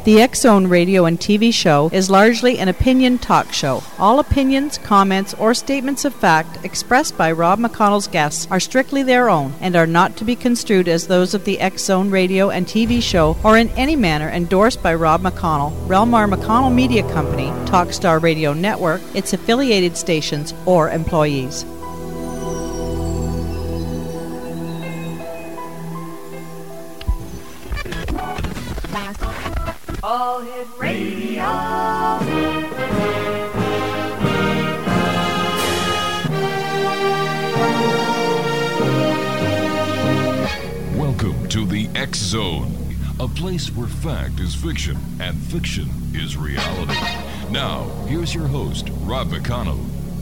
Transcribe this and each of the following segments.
The X-Zone radio and TV show is largely an opinion talk show. All opinions, comments, or statements of fact expressed by Rob McConnell's guests are strictly their own and are not to be construed as those of the X-Zone radio and TV show or in any manner endorsed by Rob McConnell, Relmar McConnell Media Company, Talkstar Radio Network, its affiliated stations, or employees. All Hit Radio. Welcome to the X Zone, a place where fact is fiction and fiction is reality. Now, here's your host, Rob McConnell.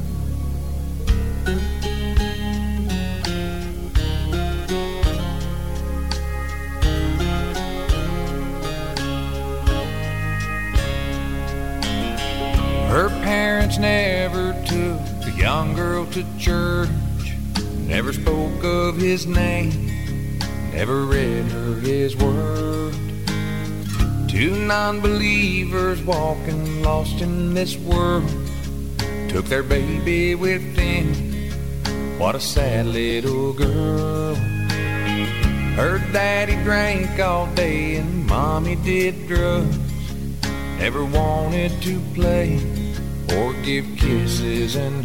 Her parents never took the young girl to church, never spoke of his name, never read her his word. Two non-believers walking lost in this world took their baby with them. What a sad little girl. Her daddy drank all day and mommy did drugs, never wanted to play or give kisses and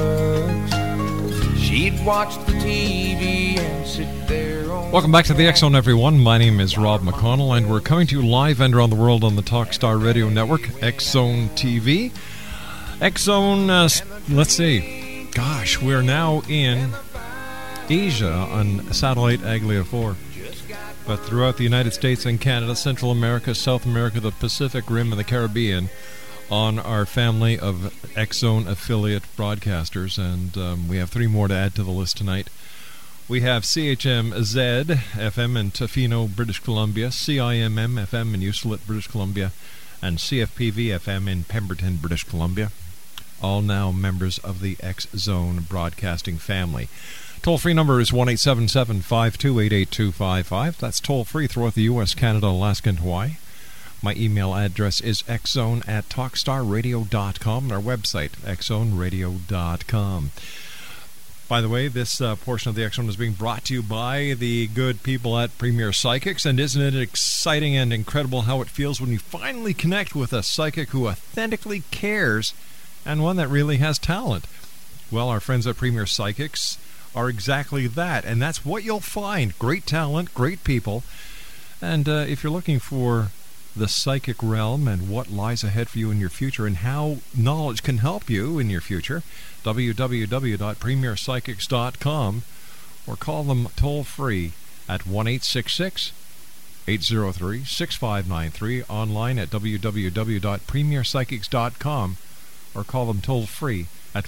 hugs. She'd watch the TV and sit there on... Welcome back to the X-Zone, everyone. My name is Rob McConnell, and we're coming to you live and around the world on the Talkstar Radio Network, X-Zone TV. X-Zone, let's see. Gosh, we're now in Asia on satellite Aglia 4. But throughout the United States and Canada, Central America, South America, the Pacific Rim, and the Caribbean on our family of X-Zone affiliate broadcasters. And we have three more to add to the list tonight. We have CHMZ FM in Tofino, British Columbia, CIMM FM in Uselet, British Columbia, and CFPV FM in Pemberton, British Columbia. All now members of the X-Zone broadcasting family. Toll-free number is 1-877-528-8255. That's toll-free throughout the U.S., Canada, Alaska, and Hawaii. My email address is xzone@talkstarradio.com, and our website, xzoneradio.com. By the way, this portion of the X-Zone is being brought to you by the good people at Premier Psychics, and isn't it exciting and incredible how it feels when you finally connect with a psychic who authentically cares and one that really has talent? Well, our friends at Premier Psychics are exactly that, and that's what you'll find. Great talent, great people. And if you're looking for the psychic realm and what lies ahead for you in your future and how knowledge can help you in your future, www.premierpsychics.com, or call them toll-free at 1-866-803-6593, online at www.premierpsychics.com, or call them toll-free at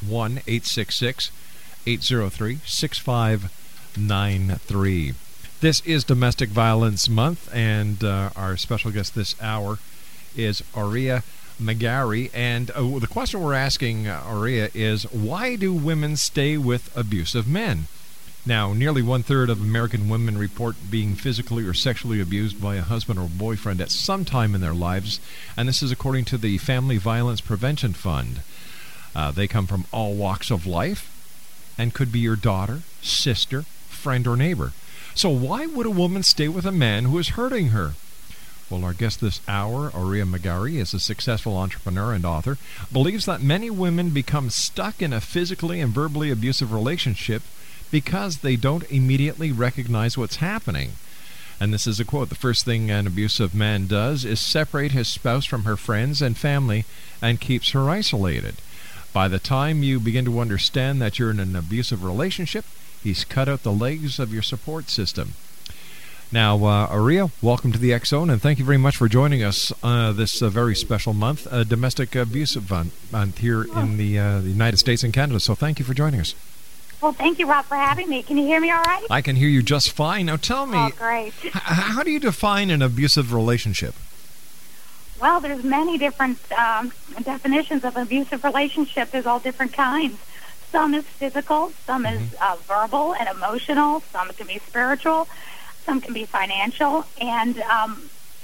1-866-803-6593. This is Domestic Violence Month, and our special guest this hour is Aurea McGarry. And the question we're asking Aurea is, why do women stay with abusive men? Now, nearly one-third of American women report being physically or sexually abused by a husband or boyfriend at some time in their lives, and this is according to the Family Violence Prevention Fund. They come from all walks of life and could be your daughter, sister, friend, or neighbor. So why would a woman stay with a man who is hurting her? Well, our guest this hour, Aurea McGarry, is a successful entrepreneur and author, believes that many women become stuck in a physically and verbally abusive relationship because they don't immediately recognize what's happening. And this is a quote: "The first thing an abusive man does is separate his spouse from her friends and family and keeps her isolated. By the time you begin to understand that you're in an abusive relationship, he's cut out the legs of your support system." Now, Aurea, welcome to the X-Zone, and thank you very much for joining us this very special month, Domestic Abuse Month here in the United States and Canada. So thank you for joining us. Well, thank you, Rob, for having me. Can you hear me all right? I can hear you just fine. Now, tell me, great. How do you define an abusive relationship? Well, there's many different definitions of an abusive relationship. There's all different kinds. Some is physical, some is verbal and emotional, some can be spiritual, some can be financial, and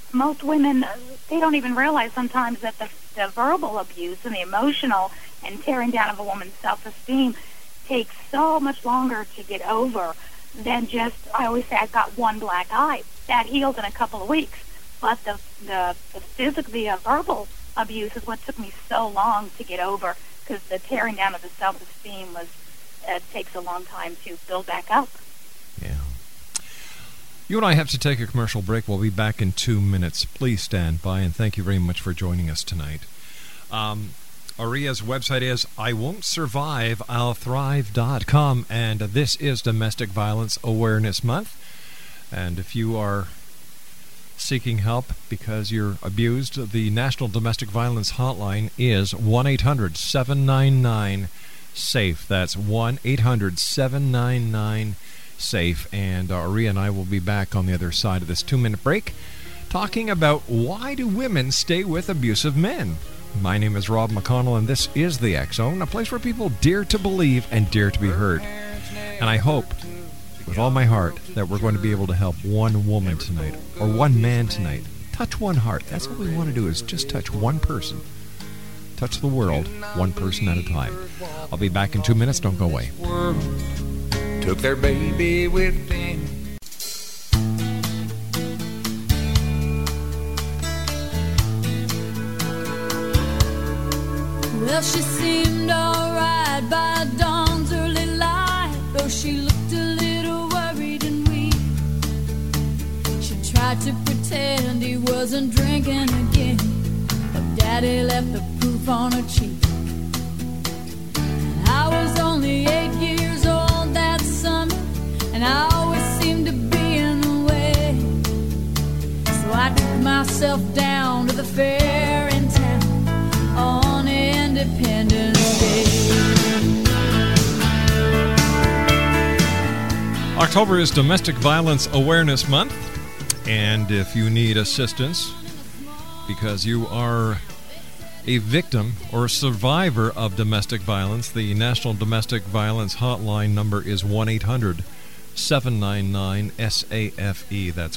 most women, they don't even realize sometimes that the verbal abuse and the emotional and tearing down of a woman's self-esteem takes so much longer to get over than just, I always say, I've got one black eye. That healed in a couple of weeks. But the verbal abuse is what took me so long to get over, because the tearing down of the self-esteem takes a long time to build back up. Yeah. You and I have to take a commercial break. We'll be back in 2 minutes. Please stand by, and thank you very much for joining us tonight. Aria's website is iwon'tsurviveillthrive.com, and this is Domestic Violence Awareness Month. And if you are seeking help because you're abused, the National Domestic Violence Hotline is 1-800-799-SAFE. That's 1-800-799-SAFE. And Aria and I will be back on the other side of this 2-minute break talking about why do women stay with abusive men. My name is Rob McConnell, and this is the X-Zone, a place where people dare to believe and dare to be heard. And I hope, with all my heart, that we're going to be able to help one woman tonight, or one man tonight. Touch one heart. That's what we want to do, is just touch one person. Touch the world, one person at a time. I'll be back in 2 minutes. Don't go away. Took their baby with them. Well, she seemed alright by dawn's early light, though she looked a little worried and weak. She tried to pretend he wasn't drinking again, but Daddy left the proof on her cheek. And I was only 8 years old that summer, and I always seemed to be in the way. So I took myself down to the fair in town on Independence Day. October is Domestic Violence Awareness Month, and if you need assistance because you are a victim or a survivor of domestic violence, the National Domestic Violence Hotline number is 1-800-799-SAFE. That's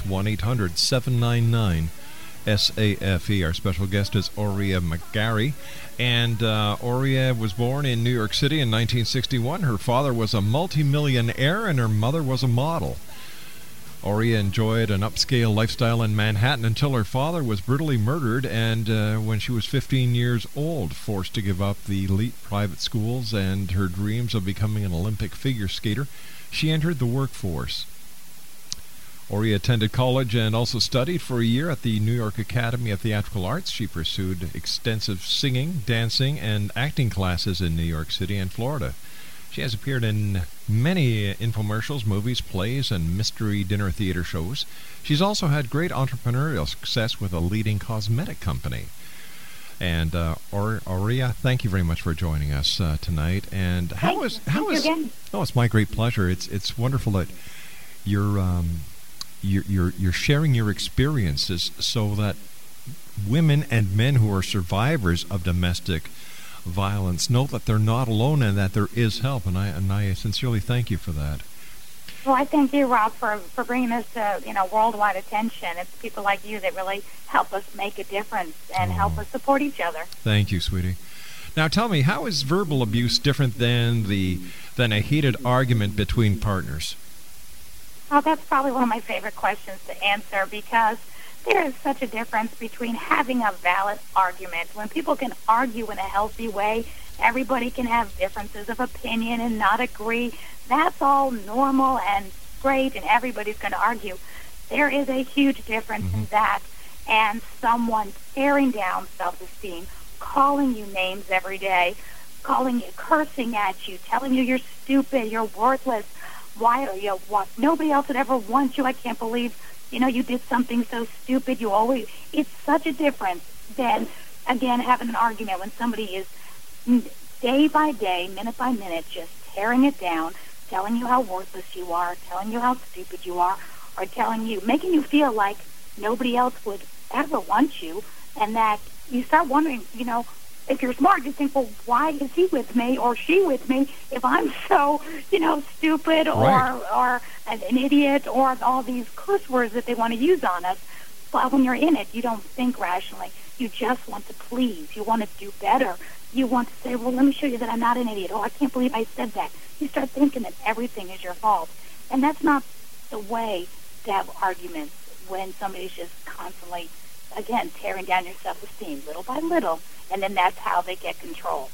1-800-799-SAFE. Our special guest is Aurea McGarry. And Aurea was born in New York City in 1961. Her father was a multimillionaire and her mother was a model. Aurea enjoyed an upscale lifestyle in Manhattan until her father was brutally murdered, and when she was 15 years old, forced to give up the elite private schools and her dreams of becoming an Olympic figure skater, she entered the workforce. Aurea attended college and also studied for a year at the New York Academy of Theatrical Arts. She pursued extensive singing, dancing, and acting classes in New York City and Florida. She has appeared in many infomercials, movies, plays, and mystery dinner theater shows. She's also had great entrepreneurial success with a leading cosmetic company. And Aurea, thank you very much for joining us tonight. And how is? Oh, it's my great pleasure. It's wonderful that you're sharing your experiences so that women and men who are survivors of domestic violence know that they're not alone and that there is help. And I sincerely thank you for that. Well, I thank you, Rob, for bringing this to worldwide attention. It's people like you that really help us make a difference and help us support each other. Thank you, sweetie. Now, tell me, how is verbal abuse different than a heated argument between partners? Oh, that's probably one of my favorite questions to answer, because there is such a difference between having a valid argument. When people can argue in a healthy way, everybody can have differences of opinion and not agree. That's all normal and great, and everybody's going to argue. There is a huge difference in that and someone tearing down self-esteem, calling you names every day, calling you, cursing at you, telling you you're stupid, you're worthless. Why are you? What? Nobody else would ever want you. I can't believe, you did something so stupid. It's such a difference than, again, having an argument when somebody is day by day, minute by minute, just tearing it down, telling you how worthless you are, telling you how stupid you are, or making you feel like nobody else would ever want you, and that you start wondering, if you're smart, you think, well, why is he with me or she with me if I'm so, stupid or an idiot, or all these curse words that they want to use on us. But when you're in it, you don't think rationally. You just want to please. You want to do better. You want to say, well, let me show you that I'm not an idiot. Oh, I can't believe I said that. You start thinking that everything is your fault. And that's not the way to have arguments when somebody's just constantly, again, tearing down your self-esteem little by little, and then that's how they get control.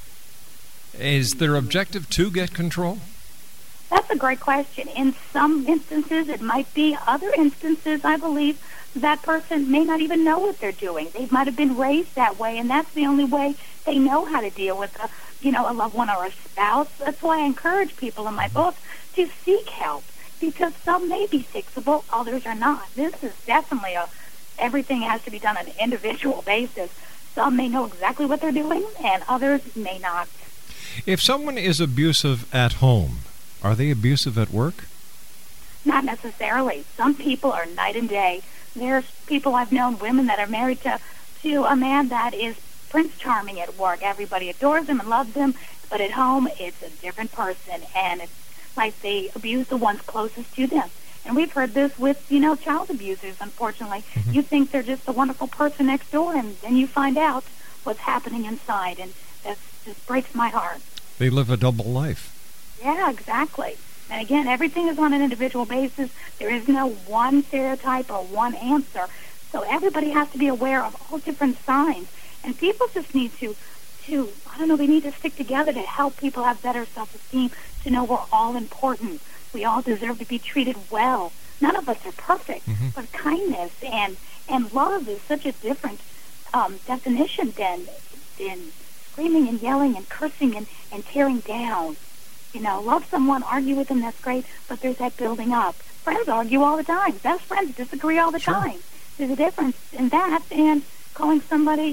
Is their objective to get control? That's a great question. In some instances, it might be. Other instances, I believe that person may not even know what they're doing. They might have been raised that way, and that's the only way they know how to deal with a loved one or a spouse. That's why I encourage people in my book to seek help, because some may be fixable, others are not. This is definitely everything has to be done on an individual basis. Some may know exactly what they're doing, and others may not. If someone is abusive at home, are they abusive at work? Not necessarily. Some people are night and day. There's people I've known, women that are married to a man that is Prince Charming at work. Everybody adores him and loves him, but at home it's a different person, and it's like they abuse the ones closest to them. And we've heard this with, child abusers, unfortunately. Mm-hmm. You think they're just a wonderful person next door, and then you find out what's happening inside, and that just breaks my heart. They live a double life. Yeah, exactly. And again, everything is on an individual basis. There is no one stereotype or one answer. So everybody has to be aware of all different signs. And people just need to they need to stick together to help people have better self-esteem, to know we're all important. We all deserve to be treated well. None of us are perfect, but kindness and love is such a different definition than screaming and yelling and cursing and tearing down. Love someone, argue with them, that's great, but there's that building up. Friends argue all the time. Best friends disagree all the time. There's a difference in that and calling somebody,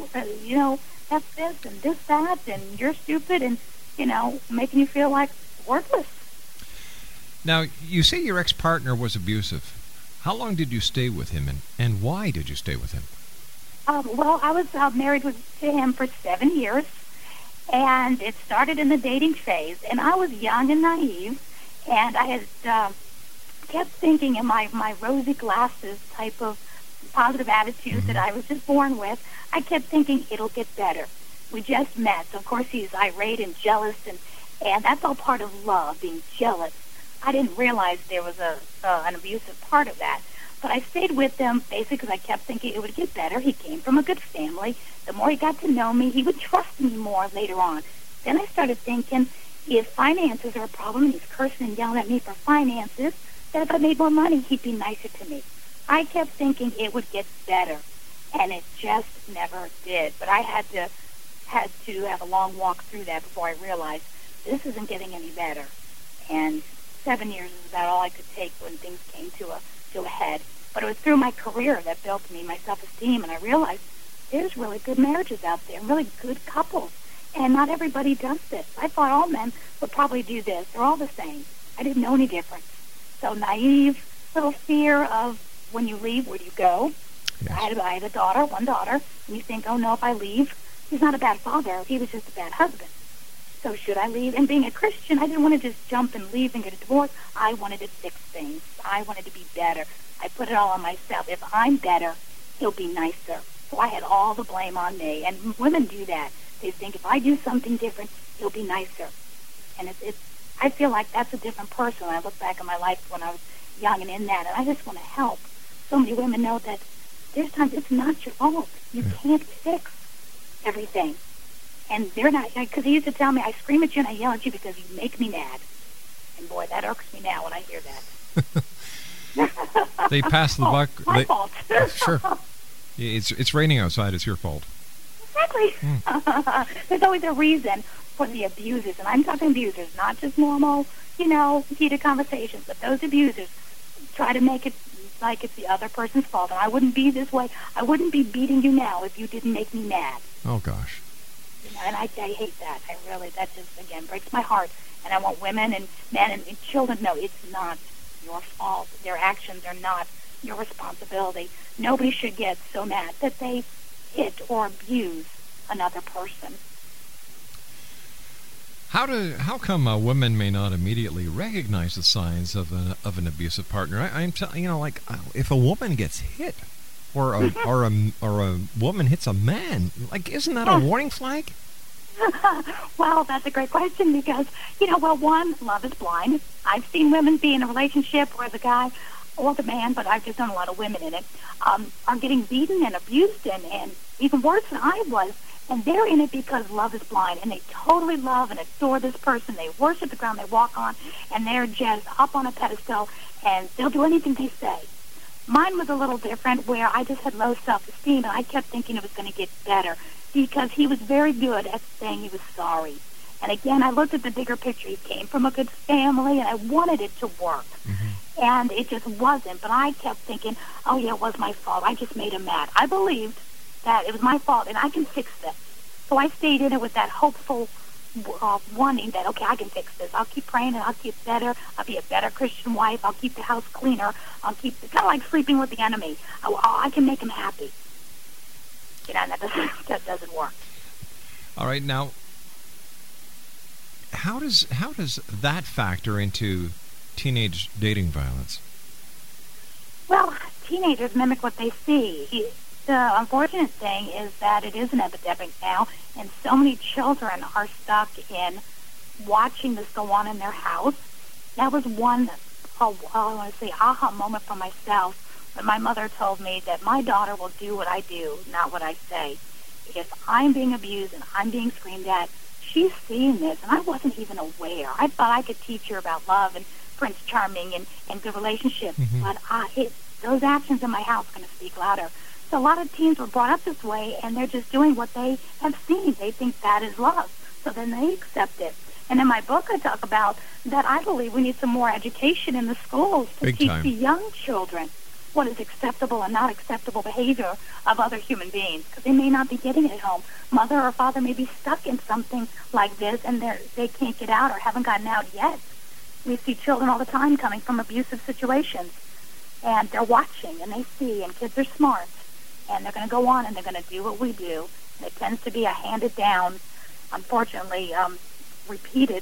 that's this and this, that, and you're stupid and, making you feel like worthless. Now, you say your ex-partner was abusive. How long did you stay with him, and why did you stay with him? Well, I was married to him for 7 years. And it started in the dating phase, and I was young and naive, and I had kept thinking in my rosy glasses type of positive attitude that I was just born with, I kept thinking it'll get better. We just met, so of course he's irate and jealous, and that's all part of love, being jealous. I didn't realize there was an abusive part of that. But I stayed with him basically because I kept thinking it would get better. He came from a good family. The more he got to know me, he would trust me more later on. Then I started thinking, if finances are a problem and he's cursing and yelling at me for finances, that if I made more money, he'd be nicer to me. I kept thinking it would get better, and it just never did. But I had to have a long walk through that before I realized this isn't getting any better. And 7 years is about all I could take when things came to a head. But it was through my career that built me, my self-esteem, and I realized there's really good marriages out there, really good couples, and not everybody does this. I thought all men would probably do this. They're all the same. I didn't know any difference. So naive, little fear of when you leave, where do you go? Yes. I had a daughter, one daughter, and you think, oh no, if I leave, he's not a bad father, he was just a bad husband. So should I leave? And being a Christian, I didn't want to just jump and leave and get a divorce. I wanted to fix things. I wanted to be better. I put it all on myself. If I'm better, he'll be nicer. So I had all the blame on me. And women do that. They think if I do something different, he'll be nicer. And I feel like that's a different person when I look back on my life when I was young and in that. And I just want to help so many women know that there's times it's not your fault. You can't fix everything. And they're not, because he used to tell me, I scream at you and I yell at you because you make me mad. And boy, that irks me now when I hear that. They pass the buck. My fault. Sure. It's raining outside. It's your fault. Exactly. There's always a reason for the abusers. And I'm talking abusers, not just normal, heated conversations. But those abusers try to make it like it's the other person's fault. And I wouldn't be this way. I wouldn't be beating you now if you didn't make me mad. Oh, gosh. And I hate that. That just, again, breaks my heart. And I want women and men and children to know it's not your fault. Their actions are not your responsibility. Nobody should get so mad that they hit or abuse another person. How come women may not immediately recognize the signs of an abusive partner? I'm telling like if a woman gets hit or a woman hits a man. Like, isn't that a warning flag? Well, that's a great question because, one, love is blind. I've seen women be in a relationship where the guy or the man, but I've just done a lot of women in it, are getting beaten and abused and even worse than I was. And they're in it because love is blind, and they totally love and adore this person. They worship the ground they walk on, and they're just up on a pedestal, and they'll do anything they say. Mine was a little different, where I just had low self-esteem, and I kept thinking it was going to get better because he was very good at saying he was sorry. And again, I looked at the bigger picture. He came from a good family, and I wanted it to work. Mm-hmm. And it just wasn't. But I kept thinking, oh, yeah, it was my fault. I just made him mad. I believed that it was my fault, and I can fix this. So I stayed in it with that hopeful wanting that, okay, I can fix this. I'll keep praying, and I'll keep better. I'll be a better Christian wife. I'll keep the house cleaner. I'll keep kind of like sleeping with the enemy. I can make him happy. And that doesn't work. All right, now, how does that factor into teenage dating violence? Well, teenagers mimic what they see. The unfortunate thing is that it is an epidemic now, and so many children are stuck in watching this go on in their house. That was one, aha moment for myself when my mother told me that my daughter will do what I do, not what I say. If I'm being abused and I'm being screamed at, she's seeing this, and I wasn't even aware. I thought I could teach her about love and Prince Charming and good relationships, but those actions in my house are going to speak louder. So a lot of teens were brought up this way, and they're just doing what they have seen. They think that is love, so then they accept it. And in my book, I talk about that I believe we need some more education in the schools to teach the young children what is acceptable and not acceptable behavior of other human beings, because they may not be getting it at home. Mother or father may be stuck in something like this, and they can't get out or haven't gotten out yet. We see children all the time coming from abusive situations, and they're watching, and they see, and kids are smart. And they're going to go on, and they're going to do what we do. And it tends to be a handed-down, unfortunately, repeated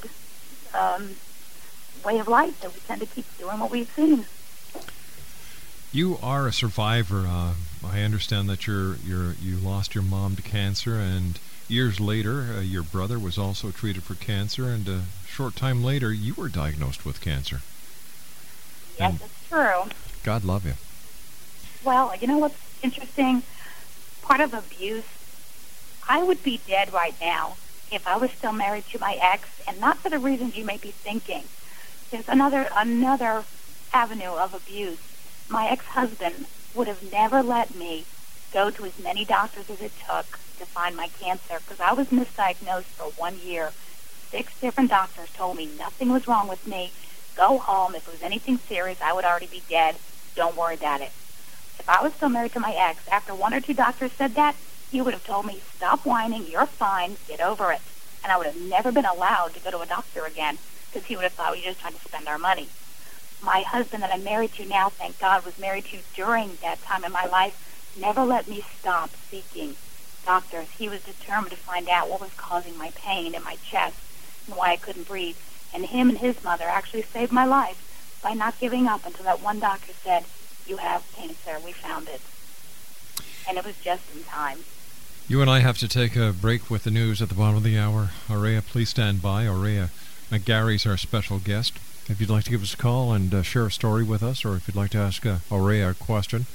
way of life that we tend to keep doing what we've seen. You are a survivor. I understand that you lost your mom to cancer, and years later, your brother was also treated for cancer, and a short time later, you were diagnosed with cancer. Yes, and that's true. God love you. Well, you know what's interesting? Part of abuse, I would be dead right now if I was still married to my ex, and not for the reasons you may be thinking. There's another avenue of abuse. My ex-husband would have never let me go to as many doctors as it took to find my cancer, because I was misdiagnosed for 1 year. 6 different doctors told me nothing was wrong with me. Go home. If it was anything serious, I would already be dead. Don't worry about it. If I was still married to my ex, after 1 or 2 doctors said that, he would have told me, stop whining, you're fine, get over it. And I would have never been allowed to go to a doctor again, because he would have thought we were just trying to spend our money. My husband that I'm married to now, thank God, was married to during that time in my life, never let me stop seeking doctors. He was determined to find out what was causing my pain in my chest and why I couldn't breathe. And him and his mother actually saved my life by not giving up until that one doctor said, you have cancer, we found it. And it was just in time. You and I have to take a break with the news at the bottom of the hour. Aurea, please stand by. Aurea McGarry's our special guest. If you'd like to give us a call and share a story with us, or if you'd like to ask Aurea a question,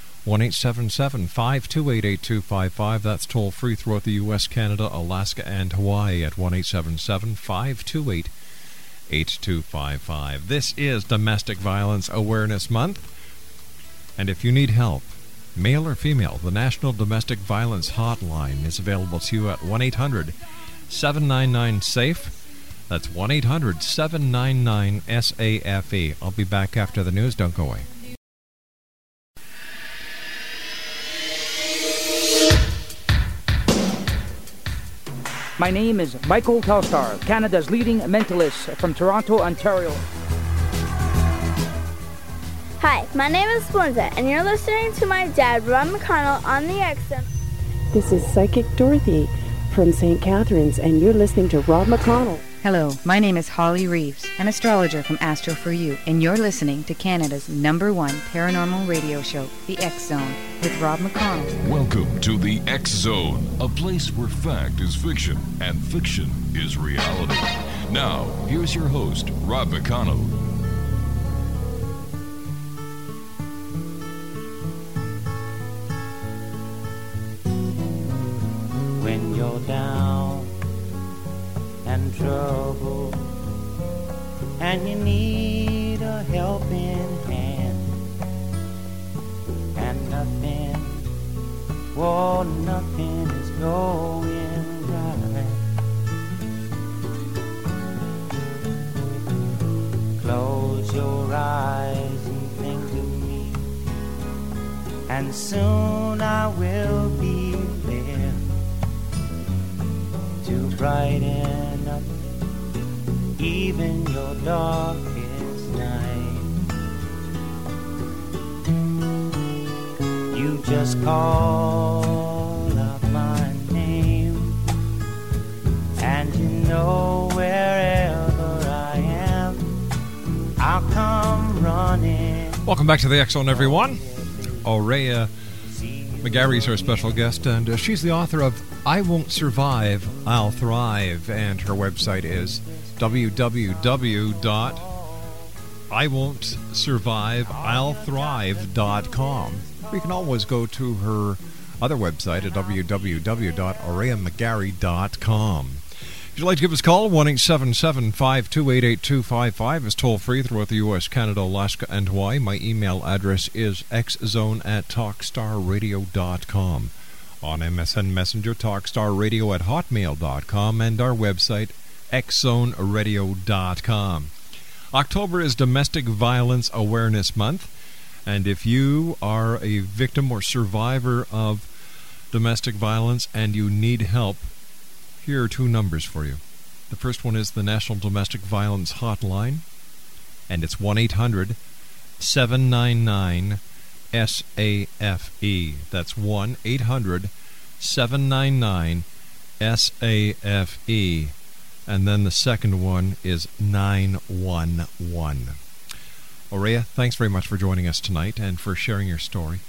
1-877-528-8255. That's toll-free throughout the U.S., Canada, Alaska, and Hawaii at 1-877-528-8255. This is Domestic Violence Awareness Month. And if you need help, male or female, the National Domestic Violence Hotline is available to you at 1-800-799-SAFE. That's 1-800-799-SAFE. I'll be back after the news. Don't go away. My name is Michael Telstar, Canada's leading mentalist from Toronto, Ontario. Hi, my name is Splenda, and you're listening to my dad, Ron McConnell, on the XM. This is Psychic Dorothy from St. Catharines, and you're listening to Rob McConnell. Hello, my name is Holly Reeves, an astrologer from Astro For You, and you're listening to Canada's #1 paranormal radio show, The X Zone, with Rob McConnell. Welcome to The X Zone, a place where fact is fiction and fiction is reality. Now, here's your host, Rob McConnell. When you're down and trouble and you need a helping hand and nothing is going right. Close your eyes and think of me, and soon I will be there to brighten up even your darkest night. You just call out my name, and you know wherever I am, I'll come running. Welcome back to the X Zone, everyone. Aurea McGarry is our special guest, and she's the author of I Won't Survive, I'll Thrive, and her website is www.iwon'tsurviveillthrive.com. You can always go to her other website at www.aureamcgarry.com. If you'd like to give us a call, 1-877-528-8255 is toll-free throughout the U.S., Canada, Alaska, and Hawaii. My email address is xzone@talkstarradio.com. On MSN Messenger, talkstarradio@hotmail.com, and our website, xzoneradio.com. October is Domestic Violence Awareness Month, and if you are a victim or survivor of domestic violence and you need help, here are two numbers for you. The first one is the National Domestic Violence Hotline, and it's 1-800-799-SAFE. That's 1-800-799-SAFE. And then the second one is 911. Aurea, thanks very much for joining us tonight and for sharing your story.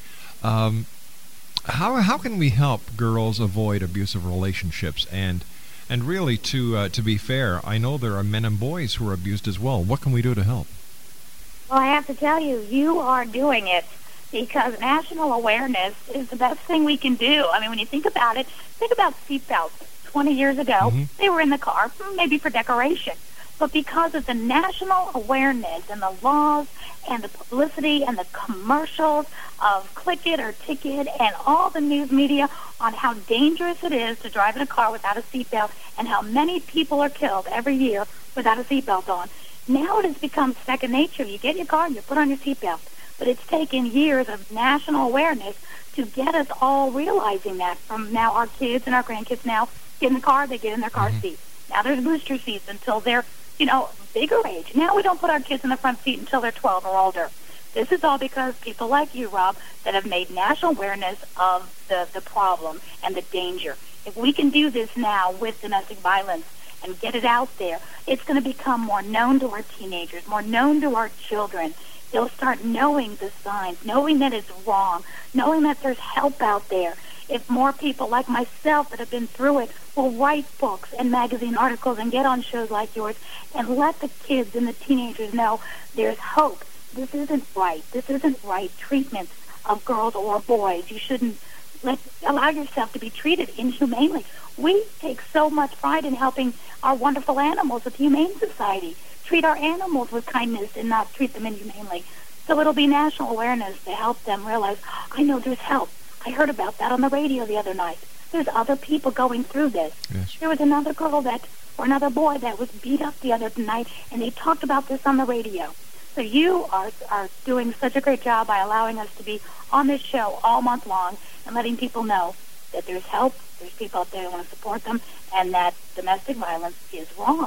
How can we help girls avoid abusive relationships? And really, to be fair, I know there are men and boys who are abused as well. What can we do to help? Well, I have to tell you, you are doing it, because national awareness is the best thing we can do. I mean, when you think about it, think about seatbelts. 20 years ago, they were in the car, maybe for decoration. But because of the national awareness and the laws and the publicity and the commercials of Click It or Ticket and all the news media on how dangerous it is to drive in a car without a seatbelt and how many people are killed every year without a seatbelt on, now it has become second nature. You get in your car and you put on your seatbelt. But it's taken years of national awareness to get us all realizing that. From now, our kids and our grandkids now get in the car, they get in their car seats. Now there's booster seats until they're, bigger age. Now we don't put our kids in the front seat until they're 12 or older. This is all because people like you, Rob, that have made national awareness of the problem and the danger. If we can do this now with domestic violence and get it out there, it's going to become more known to our teenagers, more known to our children. They'll start knowing the signs, knowing that it's wrong, knowing that there's help out there. If more people like myself that have been through it will write books and magazine articles and get on shows like yours and let the kids and the teenagers know there's hope. This isn't right. This isn't right treatment of girls or boys. You shouldn't allow yourself to be treated inhumanely. We take so much pride in helping our wonderful animals at the Humane Society. Treat our animals with kindness and not treat them inhumanely. So it'll be national awareness to help them realize, I know there's help. I heard about that on the radio the other night. There's other people going through this. Yes. There was another girl or another boy that was beat up the other night, and they talked about this on the radio. So you are doing such a great job by allowing us to be on this show all month long and letting people know that there's help, there's people out there that want to support them, and that domestic violence is wrong.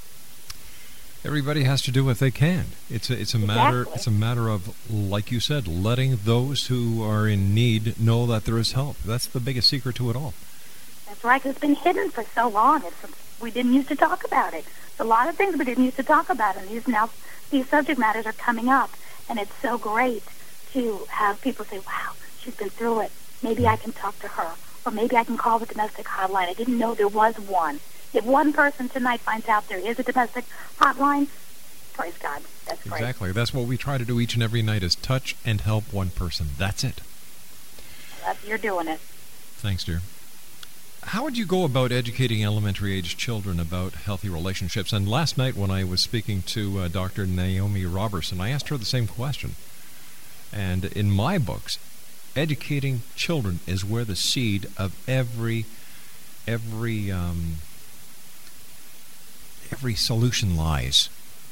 Everybody has to do what they can. It's a matter of, like you said, letting those who are in need know that there is help. That's the biggest secret to it all. That's right. It's been hidden for so long. It's we didn't used to talk about it. A lot of things we didn't used to talk about, and these subject matters are coming up, and it's so great to have people say, wow, she's been through it. Maybe I can talk to her, or maybe I can call the domestic hotline. I didn't know there was one. If one person tonight finds out there is a domestic hotline, praise God. That's great. Exactly. That's what we try to do each and every night, is touch and help one person. That's it. You're doing it. Thanks, dear. How would you go about educating elementary-age children about healthy relationships? And last night when I was speaking to Dr. Naomi Robertson, I asked her the same question. And in my books, educating children is where the seed of every solution lies.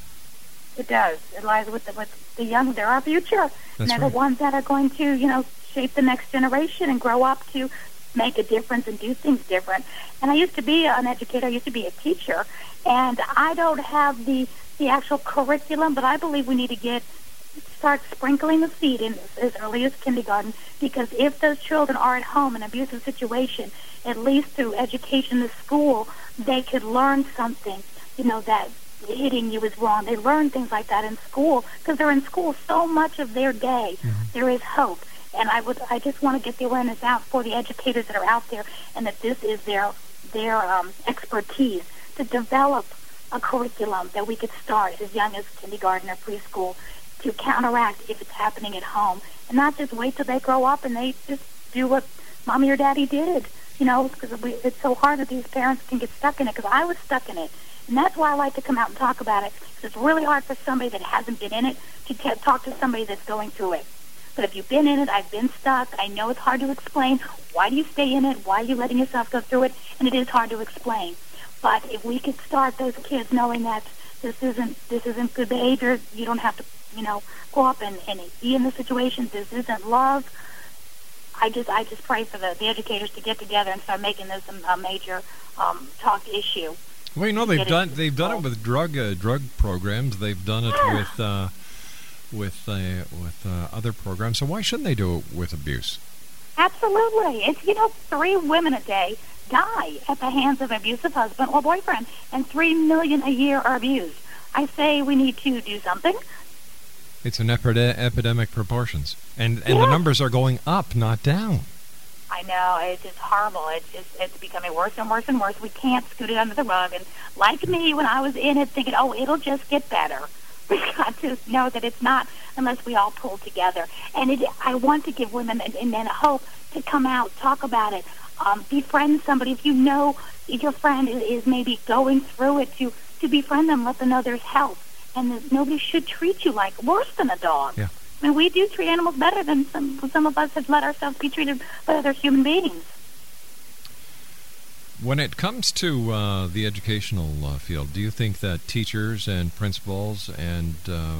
It does. It lies with the young. They're our future. And they're the ones that are going to, shape the next generation and grow up to make a difference and do things different. And I used to be an educator. I used to be a teacher. And I don't have the actual curriculum, but I believe we need to start sprinkling the seed in as early as kindergarten, because if those children are at home in an abusive situation, at least through education in the school, they could learn something, that hitting you is wrong. They learn things like that in school because they're in school so much of their day. Mm-hmm. There is hope. And I just want to get the awareness out for the educators that are out there, and that this is their expertise to develop a curriculum that we could start as young as kindergarten or preschool to counteract if it's happening at home, and not just wait till they grow up and they just do what mommy or daddy did, because it's so hard that these parents can get stuck in it, because I was stuck in it. And that's why I like to come out and talk about it, because it's really hard for somebody that hasn't been in it to talk to somebody that's going through it. But if you've been in it, I've been stuck. I know it's hard to explain. Why do you stay in it? Why are you letting yourself go through it? And it is hard to explain. But if we could start those kids knowing that this isn't good behavior, you don't have to, go up and be in the situation. This isn't love. I just pray for the educators to get together and start making this a major talk issue. Well, they've done it with drug programs. They've done it with other programs. So why shouldn't they do it with abuse? Absolutely. It's 3 women a day die at the hands of an abusive husband or boyfriend, and 3 million a year are abused. I say we need to do something. It's an epidemic proportions, and the numbers are going up, not down. I know, it's just horrible. It's becoming worse and worse and worse. We can't scoot it under the rug. And like me, when I was in it, thinking, it'll just get better. We've got to know that it's not unless we all pull together. And I want to give women and men hope to come out, talk about it, befriend somebody. If you know if your friend is maybe going through it, to befriend them, let them know there's help. And that nobody should treat you like worse than a dog. Yeah. I mean, we do treat animals better than some of us have let ourselves be treated by other human beings. When it comes to the educational field, do you think that teachers and principals and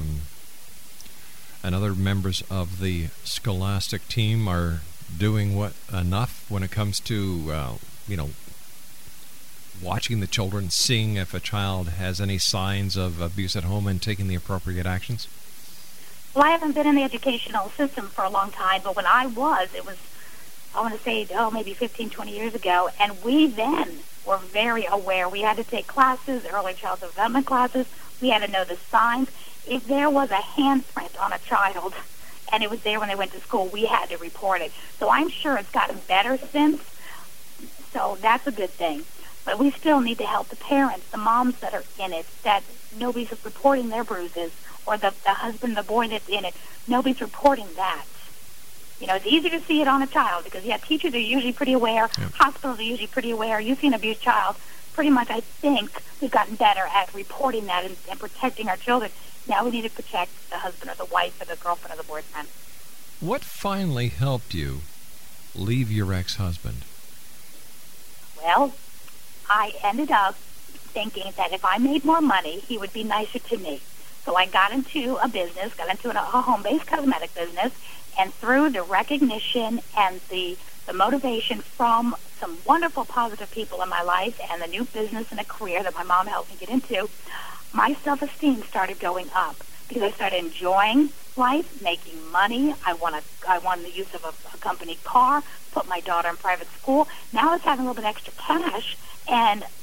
other members of the scholastic team are doing enough when it comes to watching the children, seeing if a child has any signs of abuse at home and taking the appropriate actions? Well, I haven't been in the educational system for a long time, but when I was, it was, I want to say, maybe 15, 20 years ago, and we then were very aware. We had to take classes, early child development classes. We had to know the signs. If there was a handprint on a child and it was there when they went to school, we had to report it. So I'm sure it's gotten better since, so that's a good thing. But we still need to help the parents, the moms that are in it, that nobody's reporting their bruises, or the husband, the boy that's in it, nobody's reporting that. It's easy to see it on a child because, teachers are usually pretty aware. Yep. Hospitals are usually pretty aware. You see an abused child, pretty much I think we've gotten better at reporting that and protecting our children. Now we need to protect the husband or the wife or the girlfriend or the boyfriend. What finally helped you leave your ex-husband? Well, I ended up thinking that if I made more money, he would be nicer to me. So I got into a home-based cosmetic business, and through the recognition and the motivation from some wonderful positive people in my life and the new business and a career that my mom helped me get into, my self-esteem started going up because I started enjoying life, making money. I won the use of a company car, put my daughter in private school. Now I was having a little bit extra cash, and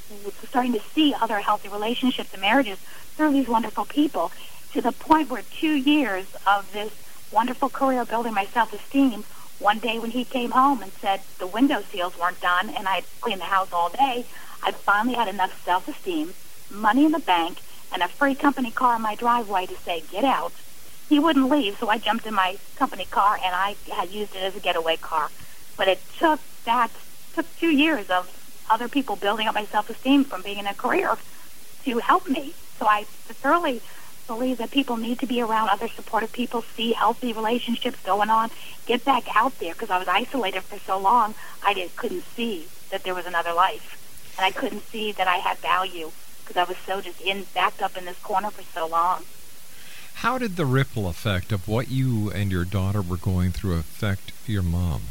starting to see other healthy relationships and marriages through these wonderful people, to the point where 2 years of this wonderful career building my self-esteem, one day when he came home and said the window seals weren't done and I'd cleaned the house all day, I finally had enough self-esteem, money in the bank, and a free company car in my driveway to say, get out. He wouldn't leave, so I jumped in my company car and I had used it as a getaway car. But it took 2 years of other people building up my self-esteem from being in a career to help me. So I thoroughly believe that people need to be around other supportive people, see healthy relationships going on, get back out there, because I was isolated for so long, I couldn't see that there was another life. And I couldn't see that I had value because I was so just backed up in this corner for so long. How did the ripple effect of what you and your daughter were going through affect your mom?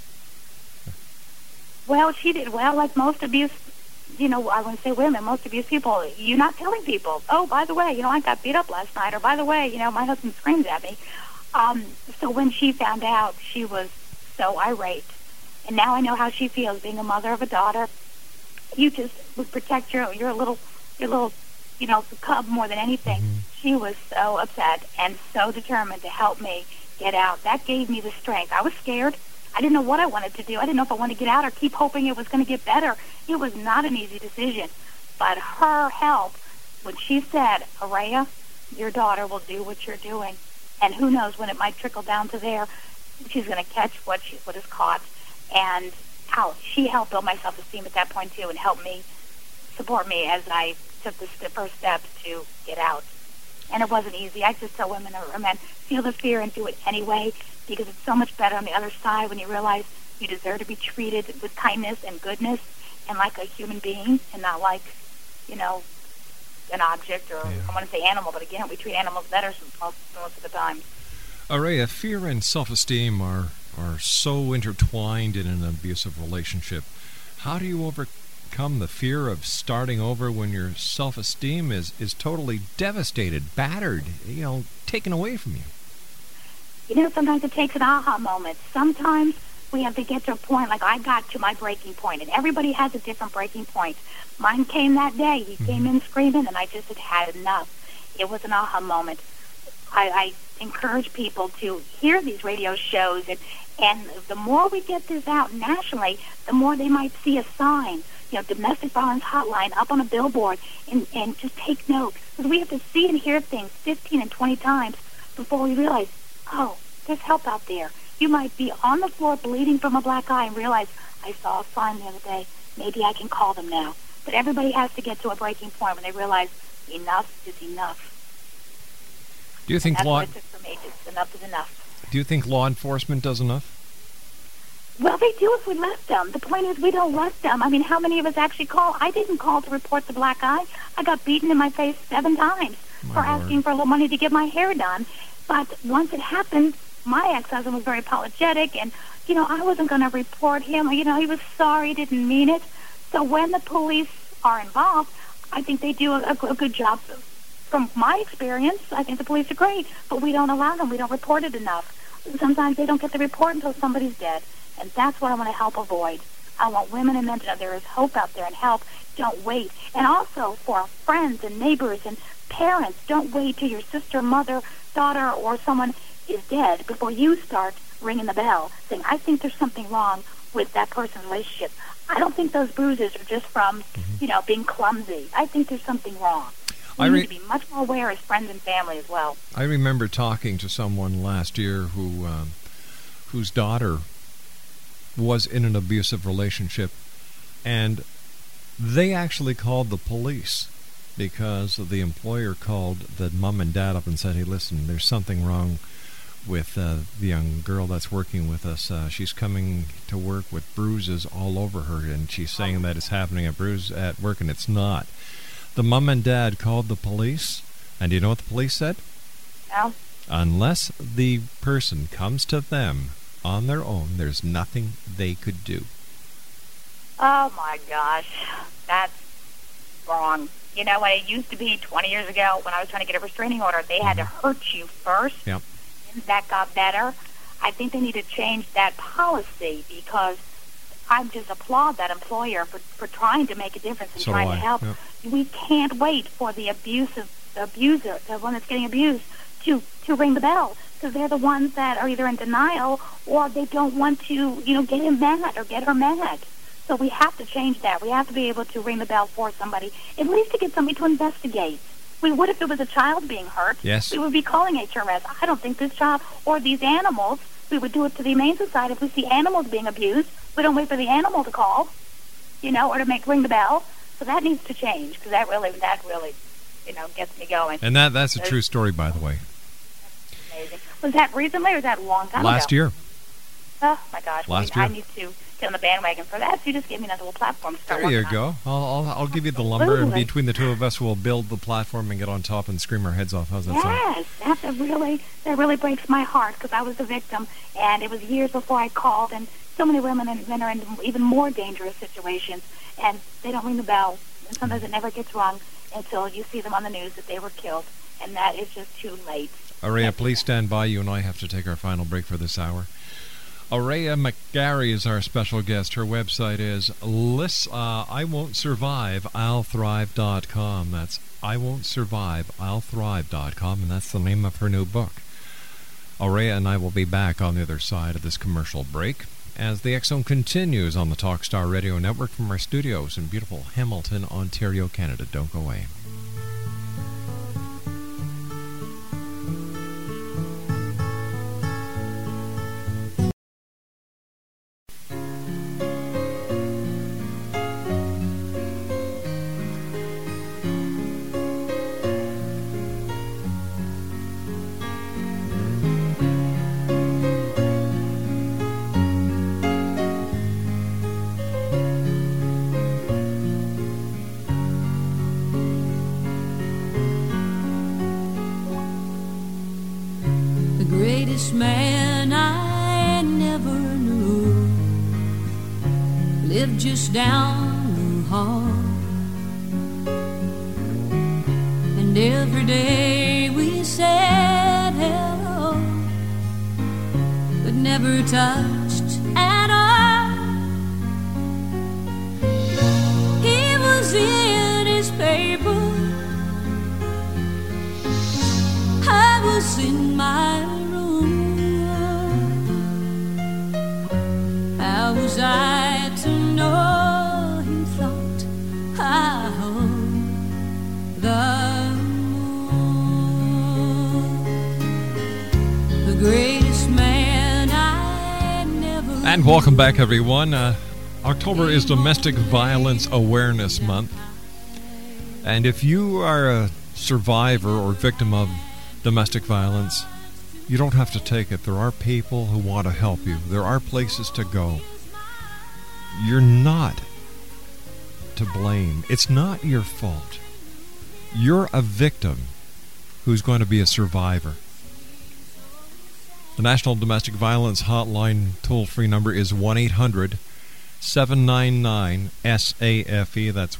Well, she did well, like most abuse, I wouldn't say women, most abuse people, you're not telling people, oh, by the way, I got beat up last night, or by the way, my husband screamed at me. So when she found out, she was so irate. And now I know how she feels being a mother of a daughter. You just would protect your little cub more than anything. Mm-hmm. She was so upset and so determined to help me get out. That gave me the strength. I was scared. I didn't know what I wanted to do. I didn't know if I wanted to get out or keep hoping it was going to get better. It was not an easy decision. But her help, when she said, Araya, your daughter will do what you're doing, and who knows when it might trickle down to there, she's going to catch what is caught. And she helped build my self-esteem at that point, too, and helped me, support me as I took the first steps to get out. And it wasn't easy. I just tell women or men, feel the fear and do it anyway, because it's so much better on the other side when you realize you deserve to be treated with kindness and goodness and like a human being and not like, an object or, I want to say animal, but again, we treat animals better most of the time. Araya, fear and self-esteem are so intertwined in an abusive relationship. How do you overcome the fear of starting over when your self-esteem is totally devastated, battered, taken away from you? Sometimes it takes an aha moment. Sometimes we have to get to a point, like I got to my breaking point, and everybody has a different breaking point. Mine came that day. He came in screaming, and I just had enough. It was an aha moment. I encourage people to hear these radio shows, and the more we get this out nationally, the more they might see a sign, domestic violence hotline up on a billboard, and just take note. Because we have to see and hear things 15 and 20 times before we realize, oh, there's help out there. You might be on the floor bleeding from a black eye and realize, I saw a sign the other day. Maybe I can call them now. But everybody has to get to a breaking point when they realize enough is enough. Do you think that's what it took for me. Just enough is enough. Do you think law enforcement does enough? Well, they do if we let them. The point is we don't let them. I mean, how many of us actually call? I didn't call to report the black eye. I got beaten in my face 7 times for asking for a little money to get my hair done. But once it happened, my ex-husband was very apologetic, and, I wasn't going to report him. He was sorry, didn't mean it. So when the police are involved, I think they do a good job. From my experience, I think the police are great, but we don't allow them. We don't report it enough. Sometimes they don't get the report until somebody's dead, and that's what I want to help avoid. I want women and men to know there is hope out there and help. Don't wait. And also for our friends and neighbors and parents, don't wait till your sister, mother, daughter, or someone is dead before you start ringing the bell, saying, I think there's something wrong with that person's relationship. I don't think those bruises are just from, being clumsy. I think there's something wrong. We need to be much more aware as friends and family as well. I remember talking to someone last year whose daughter was in an abusive relationship, and they actually called the police because the employer called the mom and dad up and said, hey, listen, there's something wrong with the young girl that's working with us. She's coming to work with bruises all over her, and she's saying that it's happening at work, and it's not. The mom and dad called the police, and do you know what the police said? No. Unless the person comes to them on their own, there's nothing they could do. Oh, my gosh. That's wrong. When it used to be 20 years ago when I was trying to get a restraining order, they had to hurt you first. Yep. That got better. I think they need to change that policy because just applaud that employer for trying to make a difference and So trying do to I, help. yep. We can't wait for the abuser, the one that's getting abused, to ring the bell, because they're the ones that are either in denial or they don't want to, get him mad or get her mad. So we have to change that. We have to be able to ring the bell for somebody, at least to get somebody to investigate. We would if it was a child being hurt. Yes. We would be calling HRS. I don't think this child or these animals, we would do it to the Humane Society. If we see animals being abused, we don't wait for the animal to call, or to ring the bell. So that needs to change, because that really, gets me going. And that's a true story, by the way. Amazing. Was that recently or was that a long time ago? Last year. Oh, my gosh. Last year. I need to get on the bandwagon for that, so you just gave me another little platform to start There you working on. go. I'll give you the lumber, and Absolutely. between the two of us, we'll build the platform and get on top and scream our heads off. How's that sound? Yes, that really breaks my heart, because I was the victim, and it was years before I called, and so many women and men are in even more dangerous situations, and they don't ring the bell, and sometimes it never gets rung until you see them on the news that they were killed, and that is just too late. Aurea, please stand by. You and I have to take our final break for this hour. Aurea McGarry is our special guest. Her website is I Won't Survive, I'll Thrive.com. That's I Won't Survive, I'll Thrive.com, and that's the name of her new book. Aurea and I will be back on the other side of this commercial break as the X Zone continues on the Talkstar Radio Network from our studios in beautiful Hamilton, Ontario, Canada. Don't go away. Man I never knew lived just down the hall, and every day we said hello, but never touched at all. He was in his paper, I was in my room. How was I to know he thought I owned the moon, the greatest man I never knew. And welcome back, everyone. October is Domestic Violence Awareness Month. And if you are a survivor or victim of domestic violence, you don't have to take it. There are people who want to help you. There are places to go. You're not to blame. It's not your fault. You're a victim who's going to be a survivor. The National Domestic Violence Hotline toll-free number is 1-800-799-SAFE. That's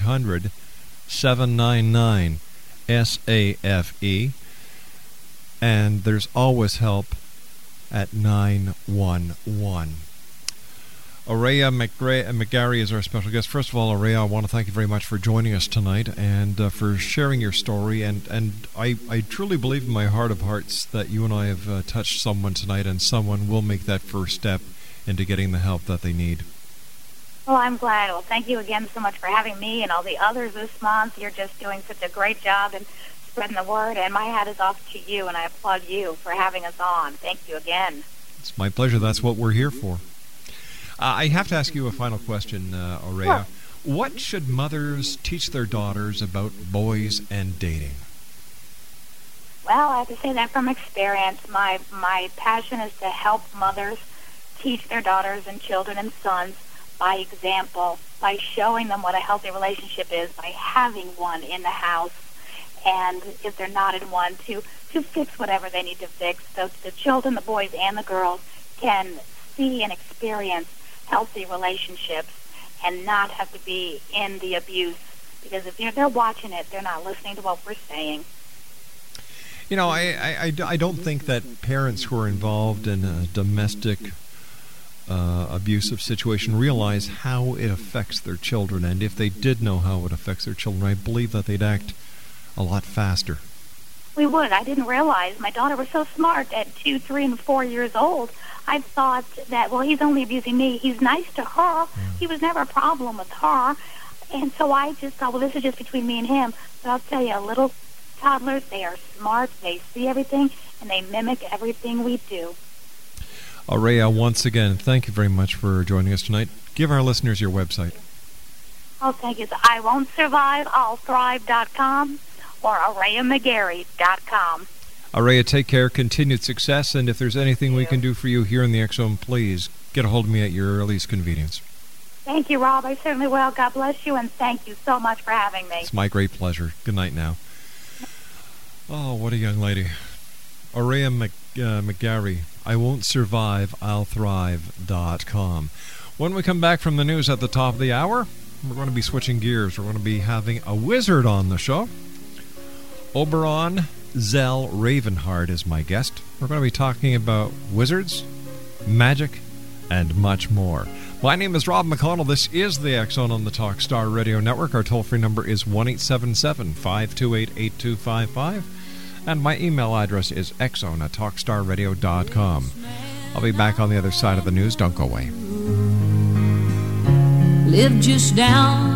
1-800-799-SAFE. And there's always help at 911. Aurea McGarry is our special guest. First of all, Aurea, I want to thank you very much for joining us tonight and for sharing your story. And I truly believe in my heart of hearts that you and I have touched someone tonight, and someone will make that first step into getting the help that they need. Well, I'm glad. Well, thank you again so much for having me and all the others this month. You're just doing such a great job in spreading the word, and my hat is off to you, and I applaud you for having us on. Thank you again. It's my pleasure. That's what we're here for. I have to ask you a final question, Aurea. Sure. What should mothers teach their daughters about boys and dating? Well, I have to say that from experience. My passion is to help mothers teach their daughters and children and sons by example, by showing them what a healthy relationship is, by having one in the house, and if they're not in one, to fix whatever they need to fix, so the children, the boys and the girls, can see and experience healthy relationships and not have to be in the abuse. Because if they're watching it, they're not listening to what we're saying. You know, I don't think that parents who are involved in a domestic abusive situation realize how it affects their children, and if they did know how it affects their children, I believe that they'd act a lot faster. We would. I didn't realize. My daughter was so smart at 2, 3, and 4 years old. I thought that, well, he's only abusing me. He's nice to her. He was never a problem with her. And so I just thought, well, this is just between me and him. But I'll tell you, little toddlers, they are smart. They see everything, and they mimic everything we do. Aurea, once again, thank you very much for joining us tonight. Give our listeners your website. Oh, thank you. I won't survive. I'll thrive.com or AureaMcGarry.com. Aurea, take care, continued success, and if there's anything we can do for you here in the X-Zone, please get a hold of me at your earliest convenience. Thank you, Rob. I certainly will. God bless you, and thank you so much for having me. It's my great pleasure. Good night now. Oh, what a young lady. Aurea McGarry, I won't survive, I'll thrive.com. When we come back from the news at the top of the hour, we're going to be switching gears. We're going to be having a wizard on the show. Oberon Zell Ravenheart is my guest. We're going to be talking about wizards, magic, and much more. My name is Rob McConnell. This is the X-Zone on the Talkstar Radio Network. Our toll-free number is 1-877-528-8255. And my email address is xzone@talkstarradio.com. I'll be back on the other side of the news. Don't go away. Live just down